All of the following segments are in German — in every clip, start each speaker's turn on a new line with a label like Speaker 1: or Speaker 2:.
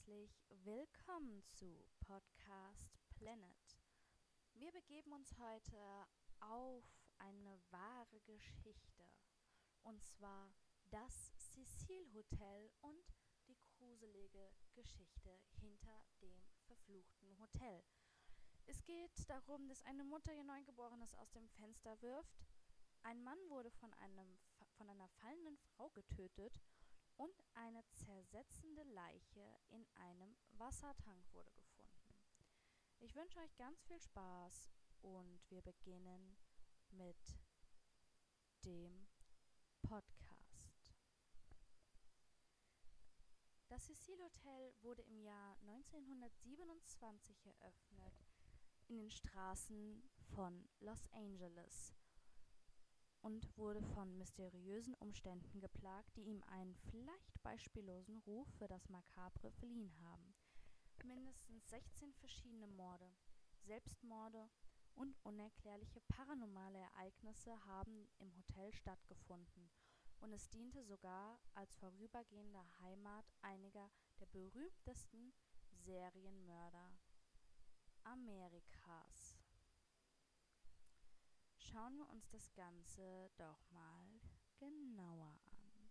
Speaker 1: herzlich willkommen zu Podcast Planet. Wir begeben uns heute auf eine wahre Geschichte, und zwar das Cecil Hotel und die gruselige Geschichte hinter dem verfluchten Hotel. Es geht darum, dass eine Mutter ihr Neugeborenes aus dem Fenster wirft, ein Mann wurde von einer fallenden Frau getötet und eine zersetzende Leiche in einem Wassertank wurde gefunden. Ich wünsche euch ganz viel Spaß und wir beginnen mit dem Podcast. Das Cecil Hotel wurde im Jahr 1927 eröffnet in den Straßen von Los Angeles und wurde von mysteriösen Umständen geplagt, die ihm einen vielleicht beispiellosen Ruf für das Makabre verliehen haben. Mindestens 16 verschiedene Morde, Selbstmorde und unerklärliche paranormale Ereignisse haben im Hotel stattgefunden, und es diente sogar als vorübergehende Heimat einiger der berühmtesten Serienmörder Amerikas. Schauen wir uns das Ganze doch mal genauer an.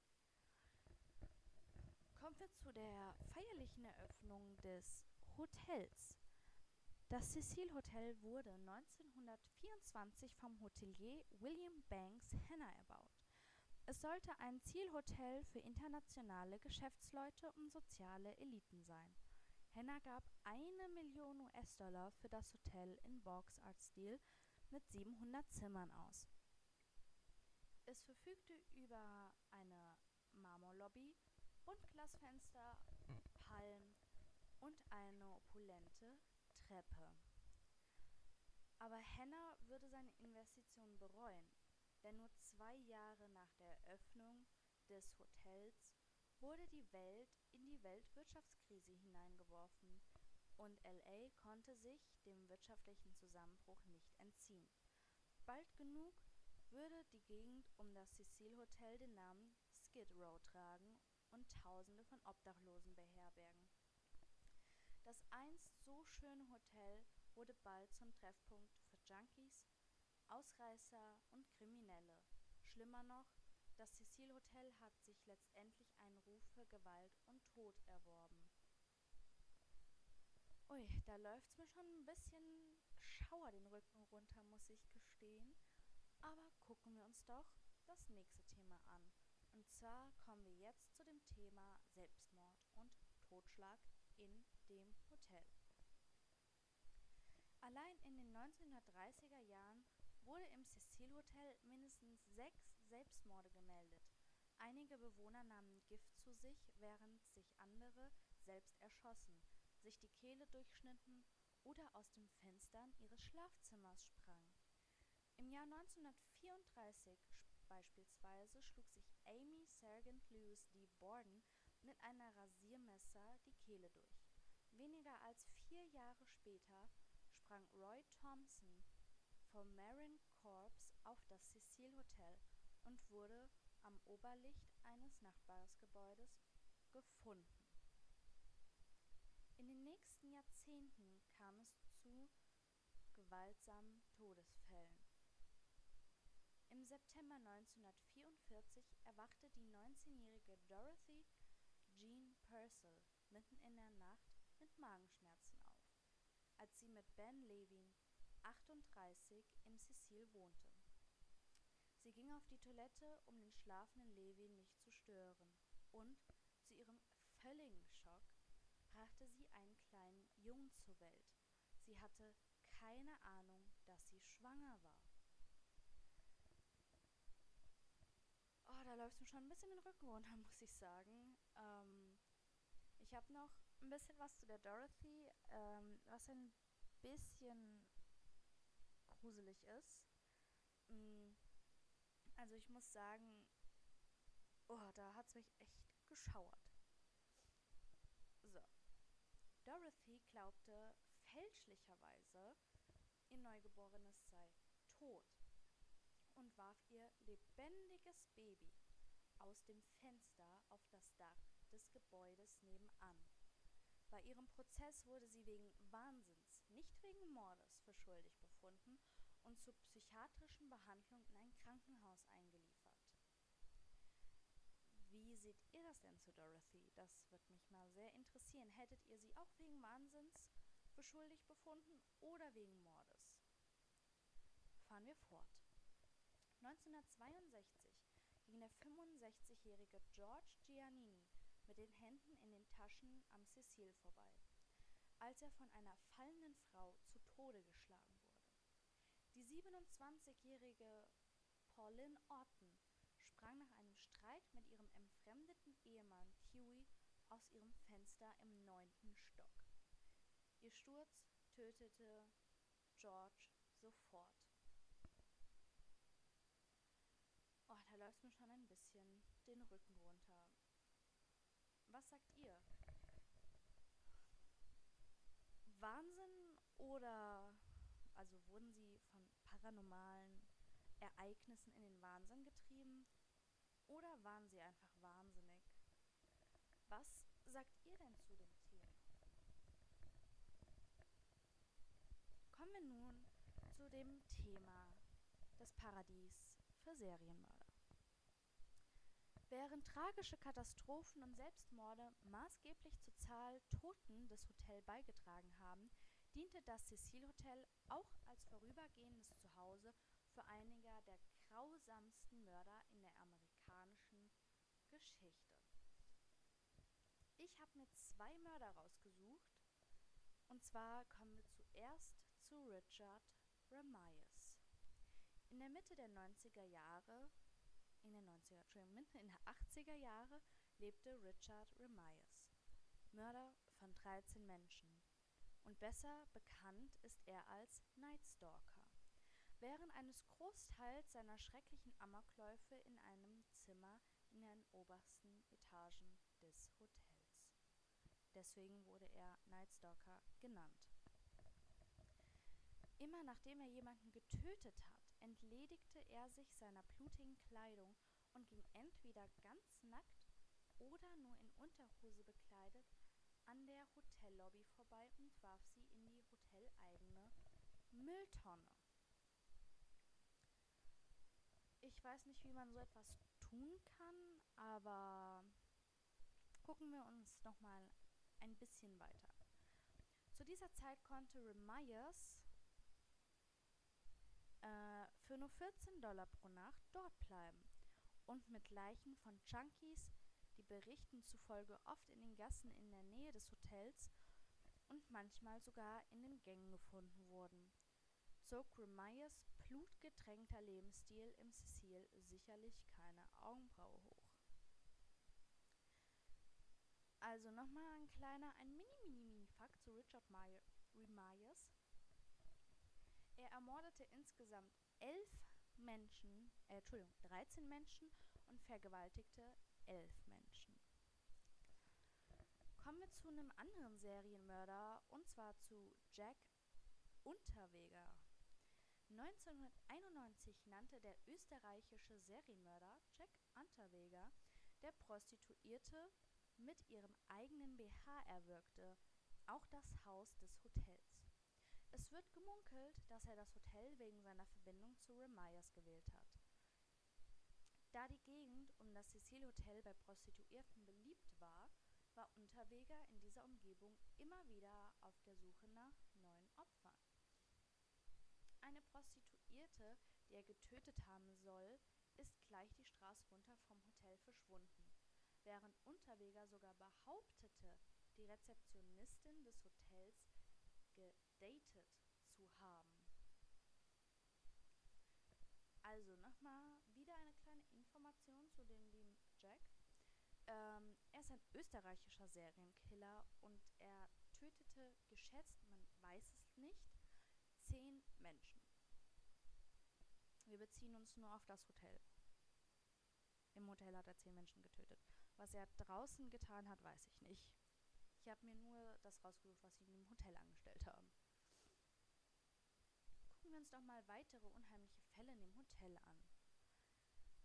Speaker 1: Kommen wir zu der feierlichen Eröffnung des Hotels. Das Cecil Hotel wurde 1924 vom Hotelier William Banks Hanna erbaut. Es sollte ein Zielhotel für internationale Geschäftsleute und soziale Eliten sein. Hanna gab 1 Million US-Dollar für das Hotel in Box-Art-Stil mit 700 Zimmern aus. Es verfügte über eine Marmorlobby, Buntglasfenster, Palmen und eine opulente Treppe. Aber Hanna würde seine Investitionen bereuen, denn nur 2 Jahre nach der Eröffnung des Hotels wurde die Welt in die Weltwirtschaftskrise hineingeworfen und LA konnte sich dem wirtschaftlichen Zusammenbruch nicht entziehen. Bald genug würde die Gegend um das Cecil Hotel den Namen Skid Row tragen und Tausende von Obdachlosen beherbergen. Das einst so schöne Hotel wurde bald zum Treffpunkt für Junkies, Ausreißer und Kriminelle. Schlimmer noch, das Cecil Hotel hat sich letztendlich einen Ruf für Gewalt und Tod erworben. Ui, da läuft's mir schon ein bisschen Schauer den Rücken runter, muss ich gestehen. Aber gucken wir uns doch das nächste Thema an. Und zwar kommen wir jetzt zu dem Thema Selbstmord und Totschlag in dem Hotel. Allein in den 1930er Jahren wurde im Cecil Hotel mindestens 6 Selbstmorde gemeldet. Einige Bewohner nahmen Gift zu sich, während sich andere selbst erschossen, sich die Kehle durchschnitten oder aus den Fenstern ihres Schlafzimmers sprangen. Im Jahr 1934 beispielsweise schlug sich Amy Sargent Lewis Dee Borden mit einem Rasiermesser die Kehle durch. Weniger als 4 Jahre später sprang Roy Thompson vom Marine Corps auf das Cecil Hotel und wurde am Oberlicht eines Nachbargebäudes gefunden. In den nächsten Jahrzehnten kam es zu gewaltsamen Todesfällen. Im September 1944 erwachte die 19-jährige Dorothy Jean Purcell mitten in der Nacht mit Magenschmerzen auf, als sie mit Ben Levin, 38, im Cecil wohnte. Sie ging auf die Toilette, um den schlafenden Levin nicht zu stören, und zu ihrem völligen Schock brachte sie einen kleinen Jungen zur Welt. Sie hatte keine Ahnung, dass sie schwanger war. Oh, da läuft mir schon ein bisschen den Rücken runter, muss ich sagen. Ich habe noch ein bisschen was zu der Dorothy, was ein bisschen gruselig ist. Also ich muss sagen, da hat es mich echt geschauert. So. Dorothy glaubte fälschlicherweise, ihr Neugeborenes sei tot und warf ihr lebendiges Baby aus dem Fenster auf das Dach des Gebäudes nebenan. Bei ihrem Prozess wurde sie wegen Wahnsinns, nicht wegen Mordes, für schuldig befunden und zur psychiatrischen Behandlung in ein Krankenhaus eingeliefert. Wie seht ihr das denn zu Dorothy? Das wird mich mal sehr interessieren. Hättet ihr sie auch wegen Wahnsinns für schuldig befunden oder wegen Mordes? Fahren wir fort. 1962 ging der 65-jährige George Giannini mit den Händen in den Taschen am Cecil vorbei, als er von einer fallenden Frau zu Tode geschlagen wurde. Die 27-jährige Pauline Orton sprang nach einem Streit mit ihrem entfremdeten Ehemann Huey aus ihrem Fenster im 9. Stock. Ihr Sturz tötete George sofort. Oh, da läuft mir schon ein bisschen den Rücken runter. Was sagt ihr? Wahnsinn oder, also wurden sie von paranormalen Ereignissen in den Wahnsinn getrieben oder waren sie einfach wahnsinnig? Was sagt ihr denn zu dem Thema? Kommen wir nun zu dem Thema des Paradies für Serienmörder. Während tragische Katastrophen und Selbstmorde maßgeblich zur Zahl Toten des Hotels beigetragen haben, diente das Cecil Hotel auch als vorübergehendes Zuhause für einige der grausamsten Mörder in der amerikanischen Geschichte. Ich habe mir 2 Mörder rausgesucht, und zwar kommen wir zuerst zu Richard Ramirez. In der Mitte der 90er Jahre Mitte in der 80er Jahre lebte Richard Ramirez, Mörder von 13 Menschen. Und besser bekannt ist er als Night Stalker, während eines Großteils seiner schrecklichen Amokläufe in einem Zimmer in den obersten Etagen des Hotels. Deswegen wurde er Night Stalker genannt. Immer nachdem er jemanden getötet hat, entledigte er sich seiner blutigen Kleidung und ging entweder ganz nackt oder nur in Unterhose bekleidet an der Hotellobby vorbei und warf sie in die hoteleigene Mülltonne. Ich weiß nicht, wie man so etwas tun kann, aber gucken wir uns nochmal ein bisschen weiter. Zu dieser Zeit konnte Ramirez für nur $14 pro Nacht dort bleiben und mit Leichen von Junkies, die Berichten zufolge oft in den Gassen in der Nähe des Hotels und manchmal sogar in den Gängen gefunden wurden, zog Ramirez' blutgetränkter Lebensstil im Cecil sicherlich keine Augenbraue hoch. Also nochmal ein Mini-Fakt zu Richard Ramirez. Er ermordete insgesamt 13 Menschen und vergewaltigte 11 Menschen. Kommen wir zu einem anderen Serienmörder, und zwar zu Jack Unterweger. 1991 nannte der österreichische Serienmörder Jack Unterweger, der Prostituierte mit ihrem eigenen BH erwürgte, auch das Haus des Hotels. Es wird gemunkelt, dass er das Hotel wegen seiner Verbindung zu Ramirez gewählt hat. Da die Gegend um das Cecil Hotel bei Prostituierten beliebt war, war Unterweger in dieser Umgebung immer wieder auf der Suche nach neuen Opfern. Eine Prostituierte, die er getötet haben soll, ist gleich die Straße runter vom Hotel verschwunden, während Unterweger sogar behauptete, die Rezeptionistin des Hotels gedatet zu haben. Also nochmal wieder eine kleine Information zu dem lieben Jack. Er ist ein österreichischer Serienkiller und er tötete, geschätzt, man weiß es nicht, 10 Menschen. Wir beziehen uns nur auf das Hotel. Im Hotel hat er 10 Menschen getötet. Was er draußen getan hat, weiß ich nicht. Ich habe mir nur das rausgesucht, was sie in dem Hotel angestellt haben. Gucken wir uns doch mal weitere unheimliche Fälle in dem Hotel an.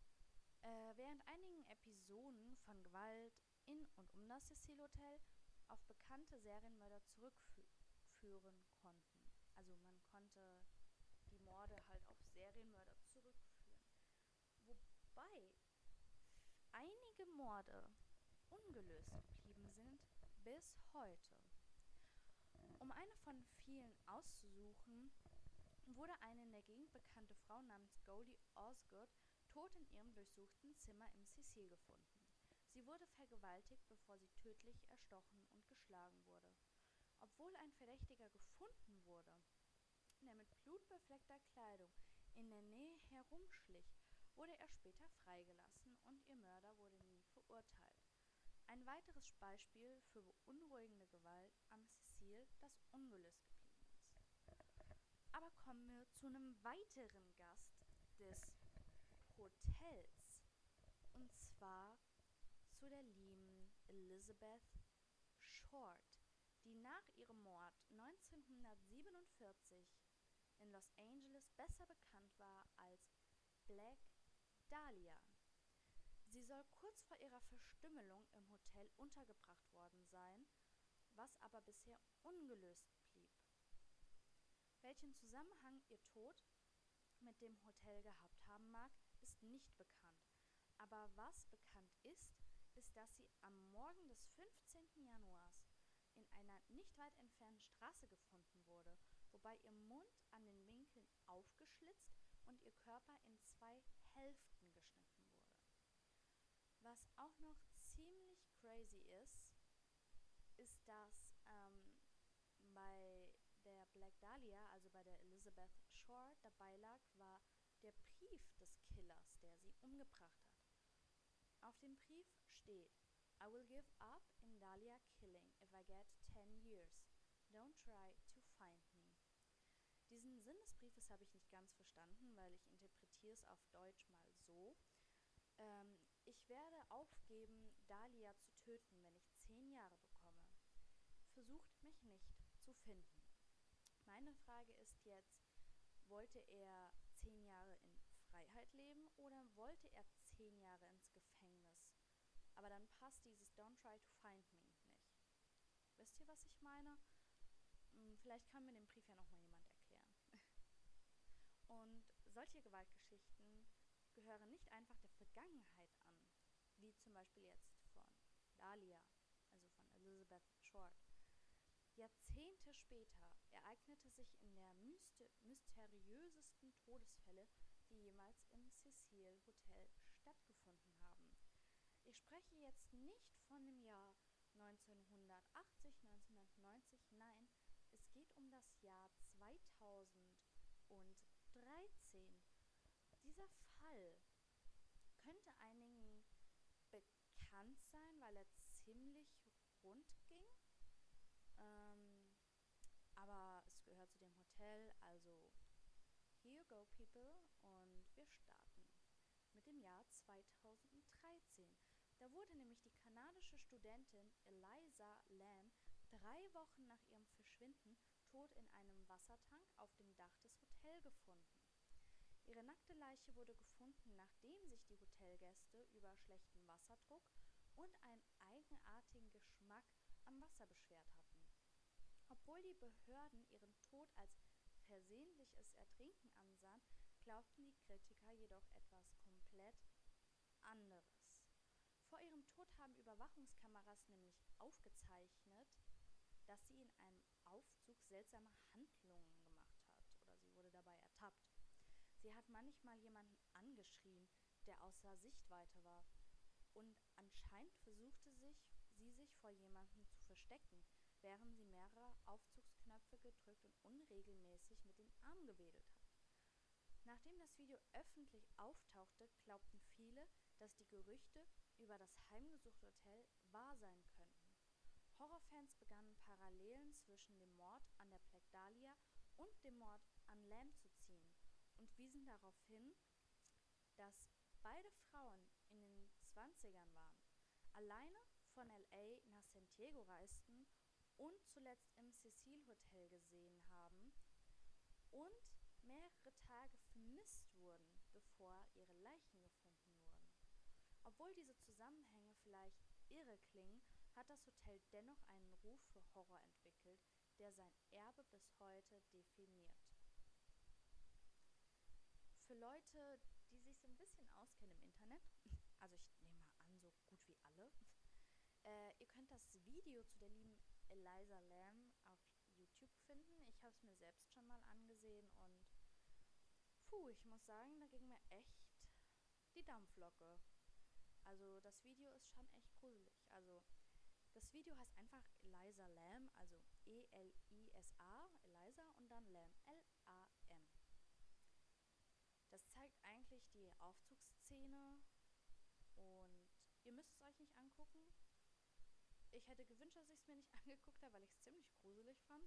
Speaker 1: Während einigen Episoden von Gewalt in und um das Cecil Hotel auf bekannte Serienmörder zurückführen konnten. Also man konnte die Morde halt auf Serienmörder zurückführen. Wobei einige Morde ungelöst geblieben sind bis heute. Um eine von vielen auszusuchen, wurde eine in der Gegend bekannte Frau namens Goldie Osgood tot in ihrem durchsuchten Zimmer im Cecil gefunden. Sie wurde vergewaltigt, bevor sie tödlich erstochen und geschlagen wurde. Obwohl ein Verdächtiger gefunden wurde, der mit blutbefleckter Kleidung in der Nähe herumschlich, wurde er später freigelassen und ihr Mörder wurde nie verurteilt. Ein weiteres Beispiel für beunruhigende Gewalt am Cecil, das ungelöst geblieben ist. Aber kommen wir zu einem weiteren Gast des Hotels, und zwar zu der lieben Elizabeth Short, die nach ihrem Mord 1947 in Los Angeles besser bekannt war als Black Dahlia. Sie soll kurz vor ihrer Verstümmelung im Hotel untergebracht worden sein, was aber bisher ungelöst blieb. Welchen Zusammenhang ihr Tod mit dem Hotel gehabt haben mag, ist nicht bekannt. Aber was bekannt ist, dass sie am Morgen des 15. Januars in einer nicht weit entfernten Straße gefunden wurde, wobei ihr Mund an den Winkeln aufgeschlitzt und ihr Körper in 2 Hälften geschnitten wurde. Was auch noch ziemlich crazy ist, dass bei der Black Dahlia, also bei der Elizabeth Short, dabei lag, war der Brief des Killers, der sie umgebracht hat. Auf dem Brief steht: I will give up in Dahlia killing if I get 10 years. Don't try to find me. Diesen Sinn des Briefes habe ich nicht ganz verstanden, weil ich interpretiere es auf Deutsch mal so. Ich werde aufgeben, Dahlia zu töten, wenn ich 10 Jahre bekomme. Versucht mich nicht zu finden. Meine Frage ist jetzt, wollte er 10 Jahre in Freiheit leben oder wollte er 10 Jahre ins Gefängnis? Aber dann passt dieses Don't try to find me nicht. Wisst ihr, was ich meine? Vielleicht kann mir den Brief ja nochmal jemand erklären. Und solche Gewaltgeschichten gehören nicht einfach der Vergangenheit an, wie zum Beispiel jetzt von Dahlia, also von Elizabeth Short. Jahrzehnte später ereignete sich in der mysteriösesten Todesfälle, die jemals im Cecil Hotel stattgefunden haben. Ich spreche jetzt nicht von dem Jahr 1980, 1990, nein, es geht um das Jahr 2013. Dieser Fall könnte einigen bekannt sein, weil er ziemlich rund ging. Aber es gehört zu dem Hotel, also here you go people, und wir starten mit dem Jahr 2013. Da wurde nämlich die kanadische Studentin Eliza Lam 3 Wochen nach ihrem Verschwinden tot in einem Wassertank auf dem Dach des Hotels gefunden. Ihre nackte Leiche wurde gefunden, nachdem sich die Hotelgäste über schlechten Wasserdruck und einen eigenartigen Geschmack am Wasser beschwert hatten. Obwohl die Behörden ihren Tod als versehentliches Ertrinken ansahen, glaubten die Kritiker jedoch etwas komplett anderes. Vor ihrem Tod haben Überwachungskameras nämlich aufgezeichnet, dass sie in einem Aufzug seltsame Handlungen gemacht hat, oder sie wurde dabei ertappt. Sie hat manchmal jemanden angeschrien, der außer Sichtweite war, und anscheinend versuchte sie sich vor jemandem zu verstecken, während sie mehrere Aufzugsknöpfe gedrückt und unregelmäßig mit den Armen gewedelt hat. Nachdem das Video öffentlich auftauchte, glaubten viele, dass die Gerüchte über das heimgesuchte Hotel wahr sein könnten. Horrorfans begannen Parallelen zwischen dem Mord an der Black Dahlia und dem Mord an Lam zu ziehen und wiesen darauf hin, dass beide Frauen in den 20ern waren, alleine von LA nach San Diego reisten und zuletzt im Cecil Hotel gesehen haben und mehrere Tage vermisst wurden, bevor ihre Leichen gefunden wurden. Obwohl diese Zusammenhänge vielleicht irre klingen, hat das Hotel Hotel dennoch einen Ruf für Horror entwickelt, der sein Erbe bis heute definiert. Für Leute, die sich so ein bisschen auskennen im Internet, also ich nehme mal an, so gut wie alle, ihr könnt das Video zu der lieben Eliza Lam auf YouTube finden. Ich habe es mir selbst schon mal angesehen und ich muss sagen, da ging mir echt die Dampflocke. Also das Video ist schon echt gruselig. Also das Video heißt einfach Eliza Lam, also Elisa, Eliza und dann Lam, Lam. Das zeigt eigentlich die Aufzugsszene und ihr müsst es euch nicht angucken. Ich hätte gewünscht, dass ich es mir nicht angeguckt habe, weil ich es ziemlich gruselig fand.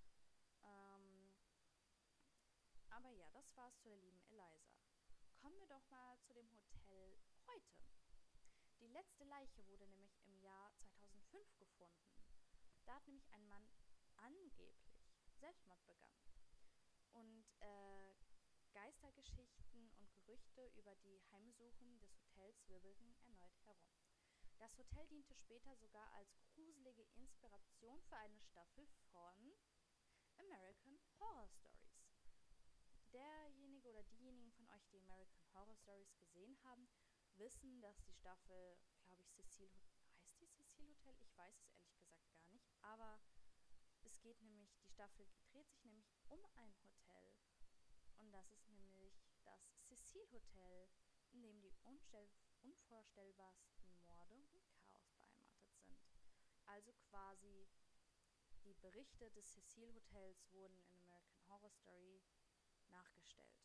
Speaker 1: Aber ja, das war's zu der lieben Eliza. Kommen wir doch mal zu dem Hotel heute. Die letzte Leiche wurde nämlich im Jahr 2005 gefunden. Da hat nämlich ein Mann angeblich Selbstmord begangen. Und Geistergeschichten und Gerüchte über die Heimsuchung des Hotels wirbelten erneut herum. Das Hotel diente später sogar als gruselige Inspiration für eine Staffel von American Horror Stories. Derjenige oder diejenigen von euch, die American Horror Stories gesehen haben, wissen, dass die Staffel, glaube ich, heißt die Cecil Hotel? Ich weiß es ehrlich gesagt gar nicht, aber die Staffel dreht sich nämlich um ein Hotel und das ist nämlich das Cecil Hotel, in dem die unvorstellbarsten Morde und Chaos beheimatet sind. Also quasi die Berichte des Cecil Hotels wurden in American Horror Story nachgestellt.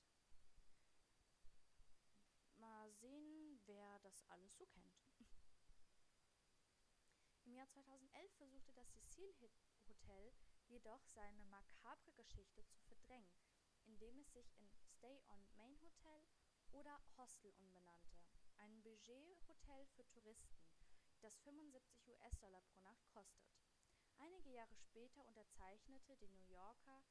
Speaker 1: Mal sehen, wer das alles so kennt. Im Jahr 2011 versuchte das Cecil Hotel jedoch seine makabre Geschichte zu verdrängen, indem es sich in Stay on Main Hotel oder Hostel umbenannte, ein Budget-Hotel für Touristen, das 75 US-Dollar pro Nacht kostet. Einige Jahre später unterzeichneten die New Yorker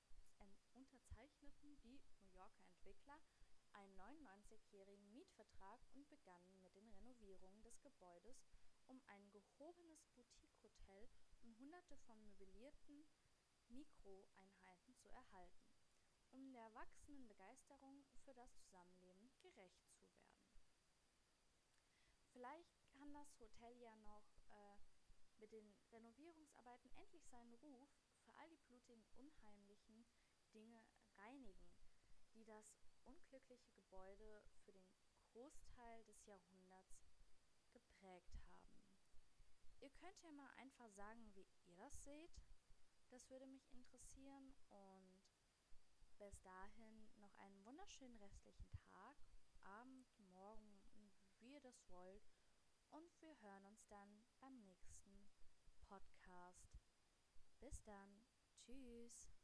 Speaker 1: Entwickler einen 99-jährigen Mietvertrag und begannen mit den Renovierungen des Gebäudes, um ein gehobenes Boutique-Hotel und hunderte von möblierten Mikroeinheiten zu erhalten, um der wachsenden Begeisterung für das Zusammenleben gerecht zu werden. Vielleicht kann das Hotel ja noch mit den Renovierungsarbeiten endlich seinen Ruf für all die blutigen, unheimlichen Dinge reinigen, die das unglückliche Gebäude für den Großteil des Jahrhunderts geprägt haben. Ihr könnt ja mal einfach sagen, wie ihr das seht. Das würde mich interessieren und bis dahin noch einen wunderschönen restlichen Tag, Abend, Morgen, wie ihr das wollt. Und wir hören uns dann beim nächsten Podcast. Bis dann. Tschüss.